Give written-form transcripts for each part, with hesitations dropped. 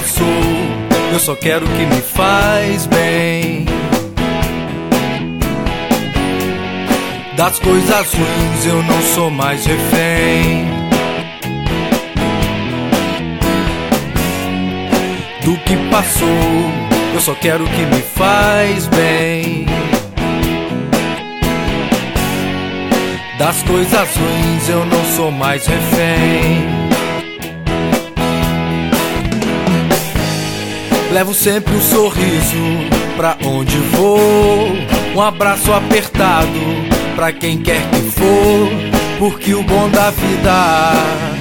passou, eu só quero o que me faz bem. Das coisas ruins eu não sou mais refém. Do que passou, eu só quero o que me faz bem. Das coisas ruins eu não sou mais refém. Levo sempre um sorriso pra onde vou, um abraço apertado pra quem quer que for, porque o bom da vida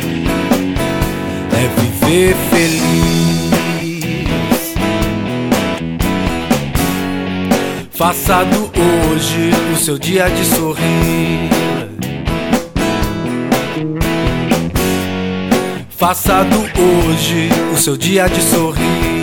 é viver feliz. Faça do hoje o seu dia de sorrir. Faça do hoje o seu dia de sorrir.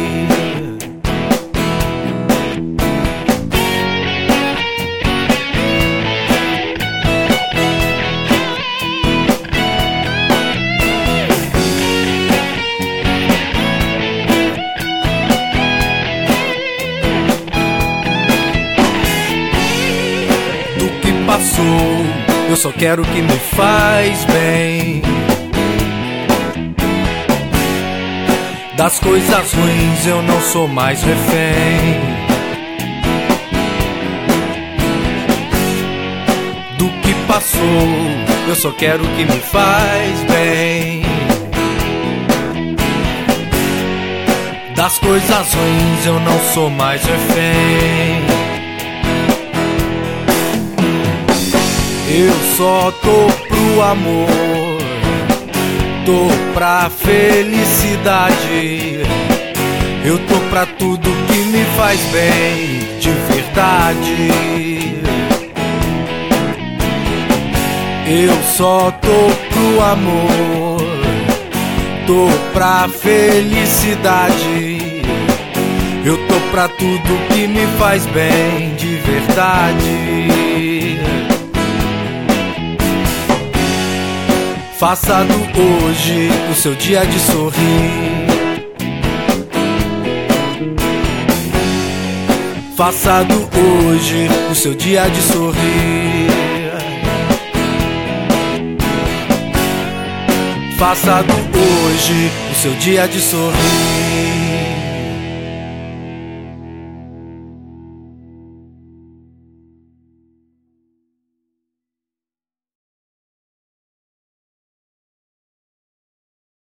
Do que passou, eu só quero o que me faz bem. Das coisas ruins eu não sou mais refém. Do que passou, eu só quero o que me faz bem. Das coisas ruins eu não sou mais refém. Eu só tô pro amor, tô pra felicidade. Eu tô pra tudo que me faz bem, de verdade. Eu só tô pro amor, tô pra felicidade. Eu tô pra tudo que me faz bem, de verdade. Faça do hoje o seu dia de sorrir. Faça do hoje o seu dia de sorrir. Faça do hoje o seu dia de sorrir.